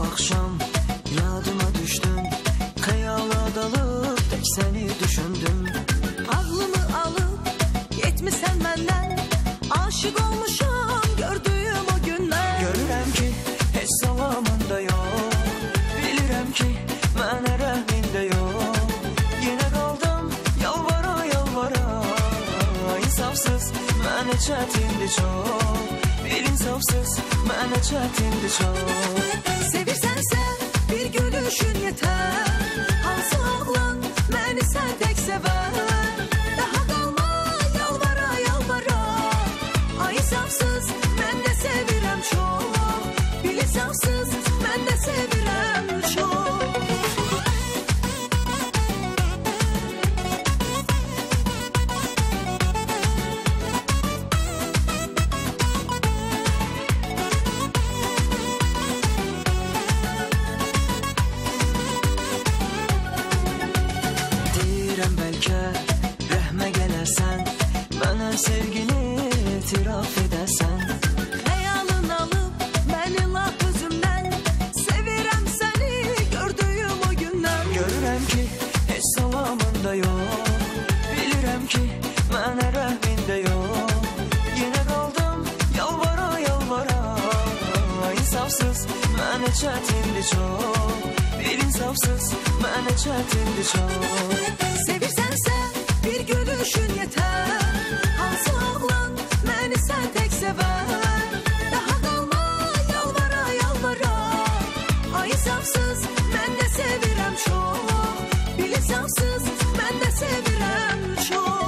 akşam yadıma düşdün, xəyala dalıb tək səni düşündüm. Ağlımı alıb getmisən məndən, aşık olmuşam gördüyüm o gündən. Görürəm ki heç salamında yox, bilirəm ki mənə rəhmində yox. Yenə qaldım yalvara yalvara, insafsız mənə çətindir çox. Bir insafsız mənə çətindir çox. Sevirsənsə bir gülüşün yetər, hansı oğlan məni sən tək sevər. Daha qalma yalvara yalvara, ay insafsız mən də sevirəm çox. Bil insafsız mən də sevirəm çox. Deyirəm bəlkə rəhmə gələrsən, mənə sevgini etiraf edərsən. Xəyalın alıb məni lap özümdən, sevirəm səni gördüyüm o gündən. Görürəm ki heç salamında yox, bilirəm ki mənə rəhmində yox. Yenə qaldım yalvara yalvara, insafsız mənə çətindir çox. Bir insafsız mənə çətindir çox. Sevirsənsə bir gülüşün yetər, hansı oğlan məni sən tək sevər. Daha qalma yalvara yalvara, ay insafsız mən də sevirəm çox. Bil insafsız mən də sevirəm çox.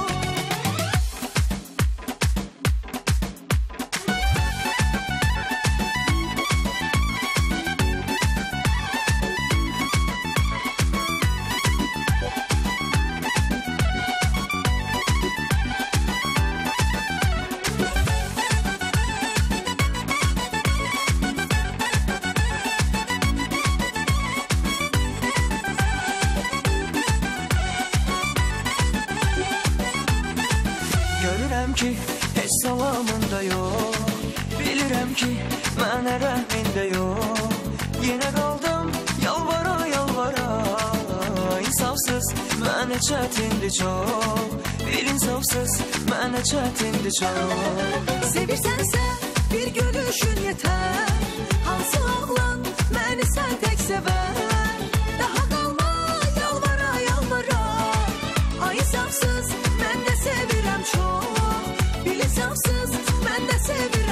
Görürəm ki heç salamında yox, bilirəm ki mənə rəhmində yox. Yenə qaldım yalvara yalvara, insafsız mənə çətindir çox. Bir insafsız mənə çətindir çox. Sevirsənsə bir gülüşün yetər, hansı oğlan məni sən tək sevər. Daha qalma yalvara yalvara, ay insafsız mən də sevirəm çox. Bil insafsız mən də sevirəm.